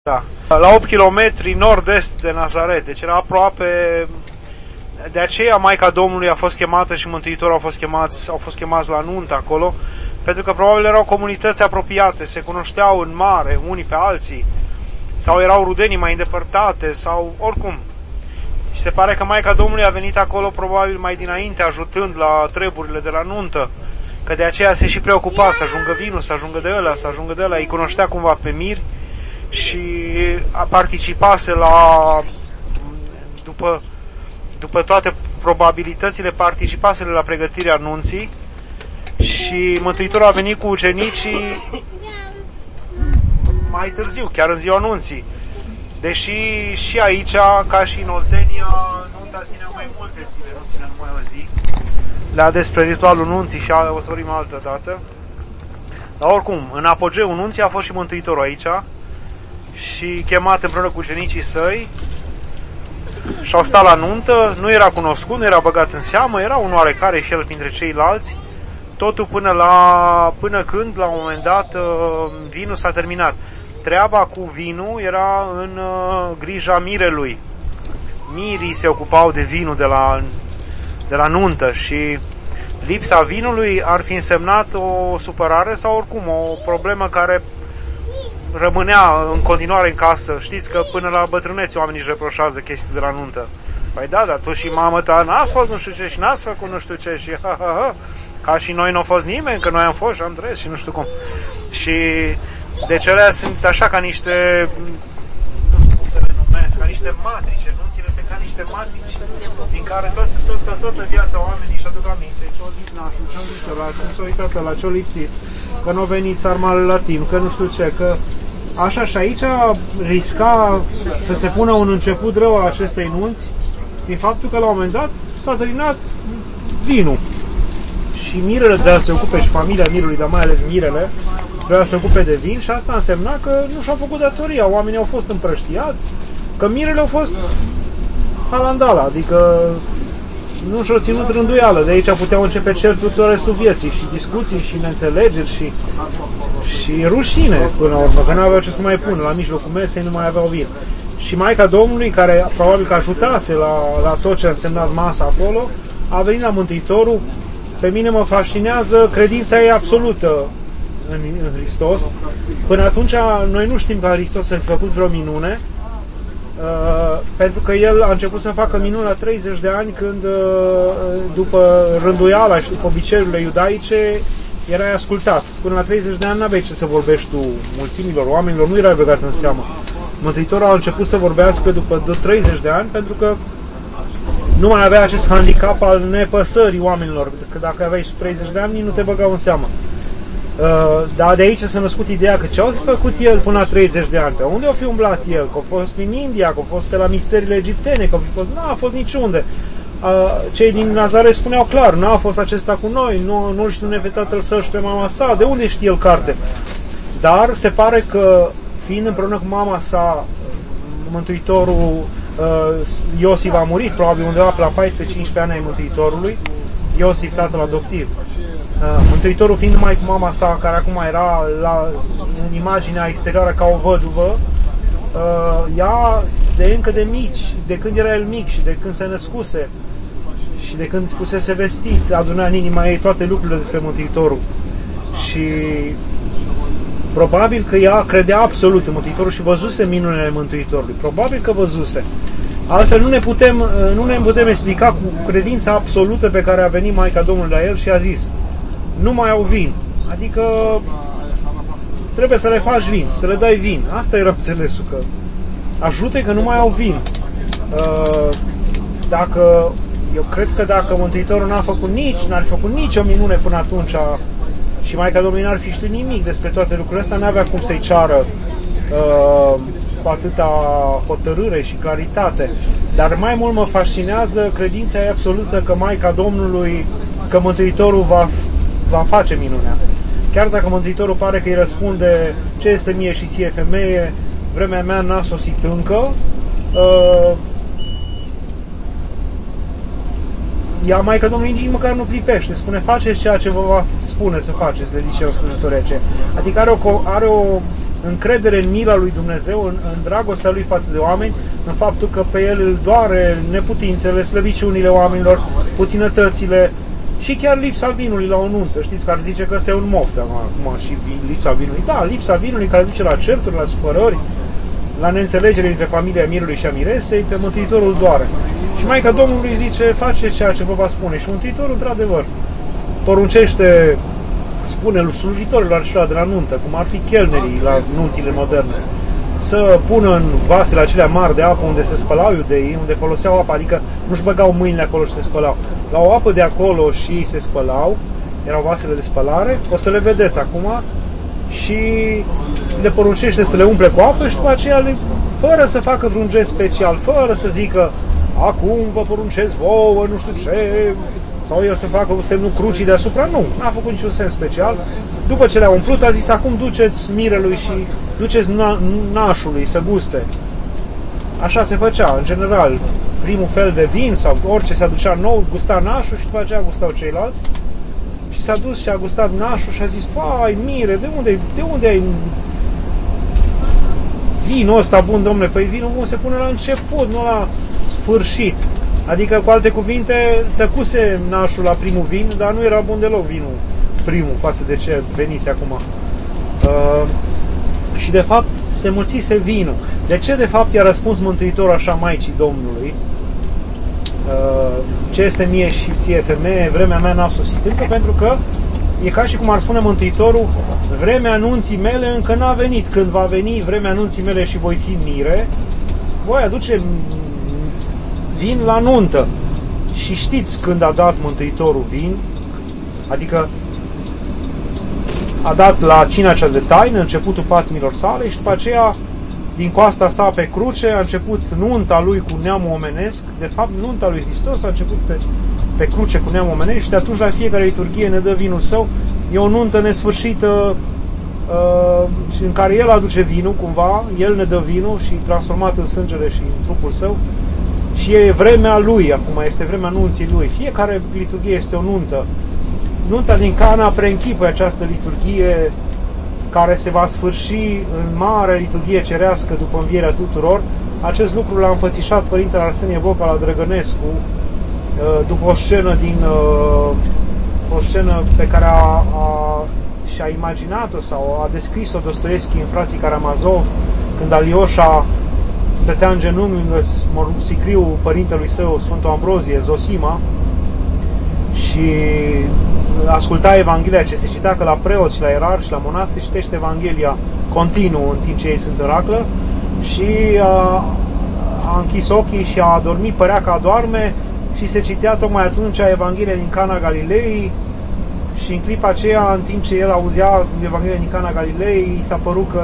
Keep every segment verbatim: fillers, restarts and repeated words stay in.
Da. La opt kilometri nord-est de Nazaret, deci era aproape. De aceea Maica Domnului a fost chemată și Mântuitorul au fost chemați, au fost chemați la nuntă acolo, pentru că probabil erau comunități apropiate, se cunoșteau în mare unii pe alții, sau erau rudenii mai îndepărtate, sau oricum. Și se pare că Maica Domnului a venit acolo probabil mai dinainte, ajutând la treburile de la nuntă, că de aceea se și preocupa să ajungă vinul, să ajungă de ăla, să ajungă de ăla, îi cunoștea cumva pe miri și a participase la, după, după toate probabilitățile, participase la pregătirea nunții și Mântuitorul a venit cu ucenicii mai târziu, chiar în ziua nunții. Deși și aici, ca și în Oltenia, nunta ținea mai multe zile, nu ținea numai o zi. La despre ritualul nunții și o să vorbim altă dată. Dar oricum, în apogeul nunții a fost și Mântuitorul aici și chemat împreună cu ucenicii săi și au stat la nuntă, nu era cunoscut, nu era băgat în seamă, era un oarecare și el printre ceilalți, totul până, la, până când, la un moment dat, vinul s-a terminat. Treaba cu vinul era în uh, grija mirelui. Mirii se ocupau de vinul de la, de la nuntă și lipsa vinului ar fi însemnat o supărare sau oricum o problemă care rămânea în continuare în casă. Știți că până la bătrâneți oamenii își reproșează chestii de la nuntă. Păi da, dar tu și mamă ta n-ați fost nu știu ce și n-ați făcut nu știu ce și ha, ha, ha. Ca și noi n-a fost nimeni, că noi am fost și am trăit și nu știu cum. Și deci alea sunt așa ca niște, nu știu cum să le numesc, ca niște matrice, nunțile sunt ca niște matrici din care toată, toată, toată viața oamenii își aduc aminte. Ce-o zis nașul, ce-o zis ăla, cum s-a uitat ăla, ce-o lipsit, că n-o venit sarmalul la timp, că nu știu ce, că așa și aici risca să se pună un început rău a acestei nunți din faptul că la un moment dat s-a terminat vinul. Și mirele trebuia să se ocupe și familia mirului, dar mai ales mirele, trebuia să se ocupe de vin și asta însemna că nu și-au făcut datoria, oamenii au fost împrăștiați, că mirele au fost halandala, adică nu și-au ținut rânduială, de aici puteau începe certuri tot restul vieții și discuții și neînțelegeri și, și rușine până la urmă, că nu aveau ce să mai pună, la mijlocul mesei nu mai aveau vin. Și Maica Domnului, care probabil că ajutase la, la tot ce a însemnat masa acolo, a venit la Mântuitorul. Pe mine mă fascinează credința ei absolută în, în Hristos. Până atunci noi nu știm că Hristos să fi făcut vreo minune, uh, pentru că El a început să facă minuni la treizeci de ani când, uh, după rânduiala și după obiceiurile iudaice, erai ascultat. Până la treizeci de ani n-aveai ce să vorbești tu mulțimilor oamenilor, nu erai băgat în seamă. Mântuitorul a început să vorbească după treizeci de ani pentru că nu mai avea acest handicap al nepăsării oamenilor, că dacă aveai treizeci de ani, nu te băgau în seamă. Uh, dar de aici s-a născut ideea că ce-a făcut el până la treizeci de ani, pe unde a fi umblat el, că a fost în India, că a fost pe la misterile egiptene, că a fost, n-a fost niciunde. Uh, cei din Nazaret spuneau clar, n-a fost acesta cu noi, nu, nu știu pe tatăl său și pe mama sa, de unde știe el carte? Dar se pare că, fiind împreună cu mama sa, Mântuitorul, Iosif a murit, probabil undeva pe la paisprezece cincisprezece ani ai Mântuitorului, Iosif, tatăl adoptiv. Mântuitorul fiind numai cu mama sa, care acum era la, în imaginea exterioară ca o văduvă, ea de încă de mici, de când era el mic și de când se născuse și de când fusese vestit, aduna în inima ei toate lucrurile despre Mântuitorul. Și probabil că ea credea absolut în Mântuitorul și văzuse minunile Mântuitorului. Probabil că văzuse. Altfel nu ne putem, nu ne putem explica cu credința absolută pe care a venit Maica Domnului la el și a zis: nu mai au vin. Adică trebuie să le faci vin, să le dai vin. Asta era înțelesul, că ajute că nu mai au vin. Dacă, eu cred că dacă Mântuitorul n-a făcut nici, n-ar fi făcut nicio minune până atunci și Maica Domnului n-ar fi știut nimic despre toate lucrurile astea, n-avea cum să-i ceară uh, cu atâta hotărâre și claritate. Dar mai mult mă fascinează credința ei absolută că Maica Domnului, că Mântuitorul va, va face minunea. Chiar dacă Mântuitorul pare că îi răspunde: ce este mie și ție, femeie, vremea mea n-a sosit încă, uh, ea, Maica Domnului, nici măcar nu clipește, spune: faceți ceea ce vă va spune să faceți, le zice o slujitoare. Adică are o, are o încredere în mila lui Dumnezeu, în, în dragostea lui față de oameni, în faptul că pe el îl doare neputințele, slăbiciunile oamenilor, puținătățile și chiar lipsa vinului la o nuntă. Știți că ar zice că ăsta e un moft acum și lipsa vinului. Da, lipsa vinului care duce la certuri, la supărări, la neînțelegere între familia mirului și a miresei, pe Mântuitorul doare. Și Maica Domnului zice, face ceea ce vă va spune. Și Mântuitorul, într-adevăr, poruncește, spune slujitorilor acelea de la nuntă, cum ar fi chelnerii la nunțile moderne, să pună în vasele acelea mari de apă unde se spălau iudeii, unde foloseau apă, adică nu-și băgau mâinile acolo și se spălau. La o apă de acolo și se spălau, erau vasele de spălare, o să le vedeți acum, și le poruncește să le umple cu apă și după aceea, le, fără să facă vreun gest special, fără să zică, acum vă poruncesc vouă, nu știu ce, sau el să facă semnul crucii deasupra, nu, n-a făcut niciun semn special. După ce le-a umplut, a zis, acum duceți mirelui și duceți na- nașului să guste. Așa se făcea, în general, primul fel de vin sau orice se aducea nou, gusta nașul și după aceea gustau ceilalți. Și s-a dus și a gustat nașul și a zis, pai, mire, de unde, de unde ai vinul ăsta bun, domnule? Păi vinul bun se pune la început, nu la sfârșit. Adică, cu alte cuvinte, tăcuse nașul la primul vin, dar nu era bun deloc vinul primul, față de ce venise acum. Uh, și, de fapt, se mulțise vinul. De ce, de fapt, i-a răspuns Mântuitorul așa Maicii Domnului? Uh, ce este mie și ție, femeie, vremea mea n-a sosit. Încă pentru că e ca și cum ar spune Mântuitorul, vremea anunții mele încă n-a venit. Când va veni vremea anunții mele și voi fi mire, voi aduce vin la nuntă. Și știți când a dat Mântuitorul vin? Adică a dat la cina cea de taină, începutul patimilor sale, și după aceea, din coasta sa pe cruce, a început nunta lui cu neamul omenesc. De fapt, nunta lui Hristos a început pe, pe cruce cu neamul omenesc și de atunci la fiecare liturghie ne dă vinul său. E o nuntă nesfârșită uh, în care El aduce vinul, cumva, El ne dă vinul și transformat în sângele și în trupul său. Și e vremea Lui, acum este vremea nunții Lui. Fiecare liturghie este o nuntă. Nunta din Cana preînchipă această liturghie care se va sfârși în mare liturghie cerească după învierea tuturor. Acest lucru l-a înfățișat Părintele Arsenie Boca la Drăgănescu după o scenă din o scenă pe care a, a, și-a imaginat-o sau a descris-o Dostoevski în Frații Karamazov, când Alioșa stătea în genunchi lângă sicriul părintelui său, Sfântul Ambrozie, Zosima, și asculta Evanghelia ce se citea, că la preoți și la ierarhi și la monași se citește Evanghelia continuu în timp ce ei sunt în raclă, și a, a închis ochii și a adormit, părea că adorme, și se citea tocmai atunci Evanghelia din Cana Galilei. Și în clipa aceea, în timp ce el auzea Evanghelia din Cana Galilei, i s-a părut că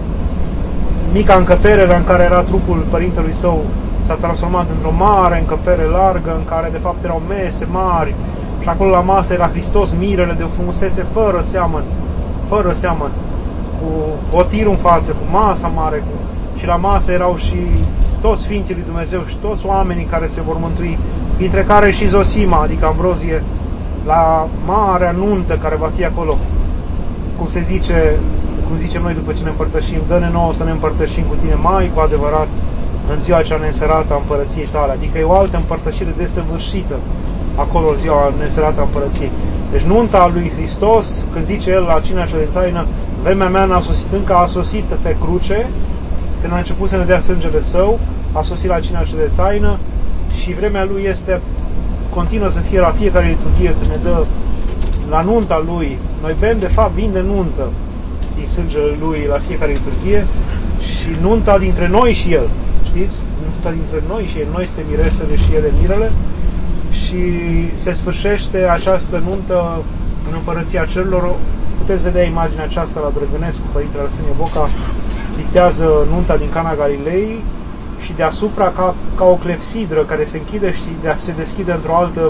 mica încăpere în care era trupul părintelui său s-a transformat într-o mare încăpere largă, în care de fapt erau mese mari, și acolo la masă era Hristos, mirele de o frumusețe fără seamăn, fără seamăn, cu potirul în față, cu masa mare, cu... și la masă erau și toți Sfinții lui Dumnezeu și toți oamenii care se vor mântui, dintre care și Zosima, adică Ambrozie, la marea nuntă care va fi acolo, cum se zice, cum zicem noi după ce ne împărtășim, dă-ne nouă să ne împărtășim cu tine mai cu adevărat în ziua cea neînserată a împărăției tale. Adică e o altă împărtășire desăvârșită acolo, în ziua neînserată a împărăției. Deci nunta lui Hristos, când zice el la cina cea de taină, vremea mea n-a sosit încă, a sosit pe cruce, când a început să ne dea sângele său, a sosit la cina cea de taină, și vremea lui este, continuă să fie la fiecare liturghie când ne dă la nunta lui. Noi bem de fapt vin de nuntă din sângele lui la fiecare liturghie, și nunta dintre noi și el, știți? Nunta dintre noi și el, noi este miresele și ele mirele, și se sfârșește această nuntă în Împărăția Cerurilor. Puteți vedea imaginea aceasta la Drăgănescu, Părintele Arsenie Boca dictează nunta din Cana Galilei, și deasupra ca, ca o clepsidră care se închide și de, se deschide într-o altă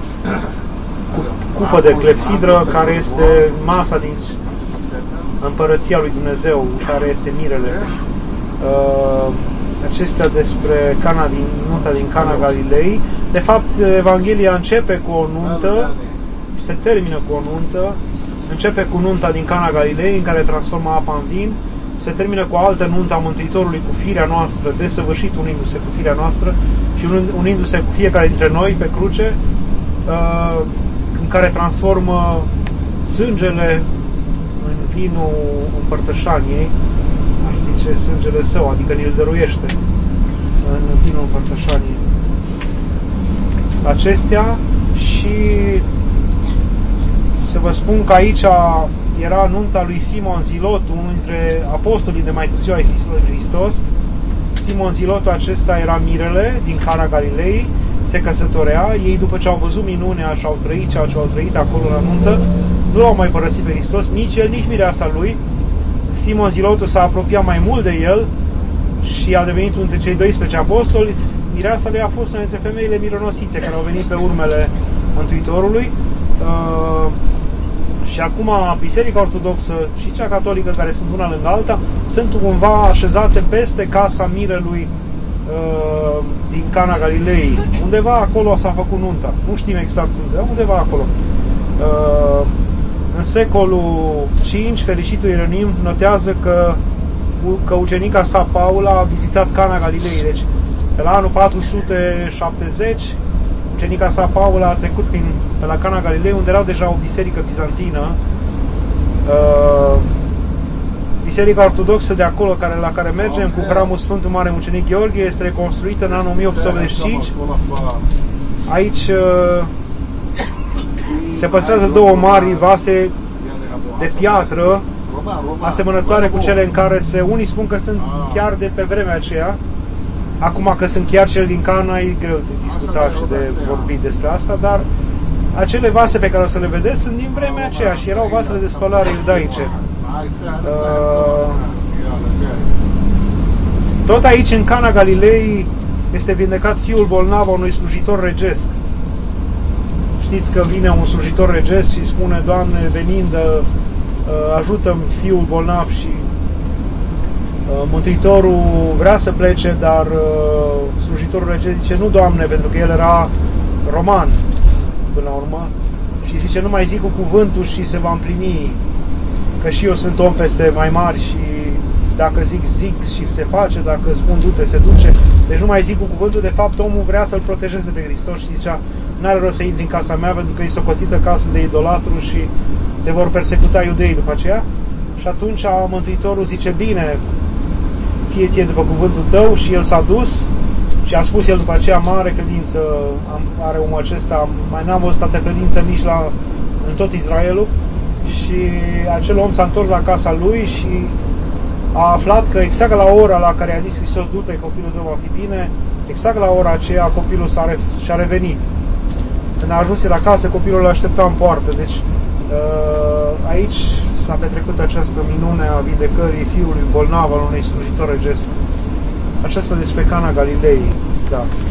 cupă de clepsidră, care este masa din Împărăția lui Dumnezeu, care este mirele. Uh, acestea despre Cana din, nunta din Cana Galilei. De fapt, Evanghelia începe cu o nuntă, se termină cu o nuntă, începe cu nunta din Cana Galilei, în care transformă apa în vin, se termină cu o altă nuntă a Mântuitorului cu firea noastră, desăvârșit unindu-se cu firea noastră și unindu-se cu fiecare dintre noi pe cruce, în care transformă sângele în vinul împărtășaniei, aș zice sângele său, adică ni-l dăruiește în vinul împărtășaniei. Acestea și să vă spun că aici era nunta lui Simon Zilotu, unul dintre apostolii de mai târziu ai Hristos. Simon Zilotu acesta era mirele din Cana Galilei, se căsătorea, ei după ce au văzut minunea și au trăit ceea ce au trăit acolo la nuntă, nu l-au mai părăsit pe Hristos, nici el, nici mireasa lui. Simon Zilotu s-a apropiat mai mult de el și a devenit unul dintre cei doisprezece apostoli. Mireasa lui a fost una dintre femeile mironosițe care au venit pe urmele Mântuitorului. Uh, și acum Biserica Ortodoxă și cea Catolică, care sunt una lângă alta, sunt cumva așezate peste casa mirelui uh, din Cana Galilei. Undeva acolo s-a făcut nunta. Nu știm exact unde, dar undeva acolo. Uh, în secolul cinci, fericitul Ieronim notează că, că ucenica sa Paula a vizitat Cana Galilei. Deci, pe la anul patru sute șaptezeci, ucenica sa Paula a trecut prin, pe la Cana Galilei, unde era deja o biserică bizantină. Uh, biserica ortodoxă de acolo, care, la care mergem, cu hramul Sfântul Mare Mucenic Gheorghe, este reconstruită în anul o mie opt sute optzeci și cinci. Aici uh, se păstrează două mari vase de piatră, asemănătoare cu cele în care se, unii spun că sunt chiar de pe vremea aceea. Acum că sunt chiar cele din Cana, e greu de discutat și de vorbit despre asta, dar acele vase pe care o să le vedeți sunt din vremea aceea și erau vasele de spălare iudaice. Uh, tot aici, în Cana Galilei, este vindecat fiul bolnav a unui slujitor regesc. Știți că vine un slujitor regesc și spune: Doamne, venind, ajută-mi fiul bolnav, și Mântuitorul vrea să plece, dar uh, slujitorul regesc zice: nu, Doamne, pentru că el era roman până la urmă, și zice: nu mai zic cu cuvântul și se va împlini, că și eu sunt om peste mai mari și dacă zic, zic și se face, dacă spun du-te, se duce. Deci nu mai zic cu cuvântul. De fapt, omul vrea să-L protejeze pe Hristos și zicea: n-are rost să intri în casa mea, pentru că e socotită casă de idolatru și te vor persecuta iudeii după aceea. Și atunci Mântuitorul zice: bine, fie ție după cuvântul tău. Și el s-a dus și a spus el după aceea: mare credință are omul acesta, mai n-am văzut atâta credință nici la, în tot Israelul. Și acel om s-a întors la casa lui și a aflat că exact la ora la care a zis Hristos: du-te, copilul tău va fi bine, exact la ora aceea copilul s-a re, și-a revenit. Când a ajuns la casă, copilul îl aștepta în poartă. Deci aici s-a petrecut această minune a vindecării fiului bolnav al unui slujitor regesc. Aceasta despre Cana Galilei. Da.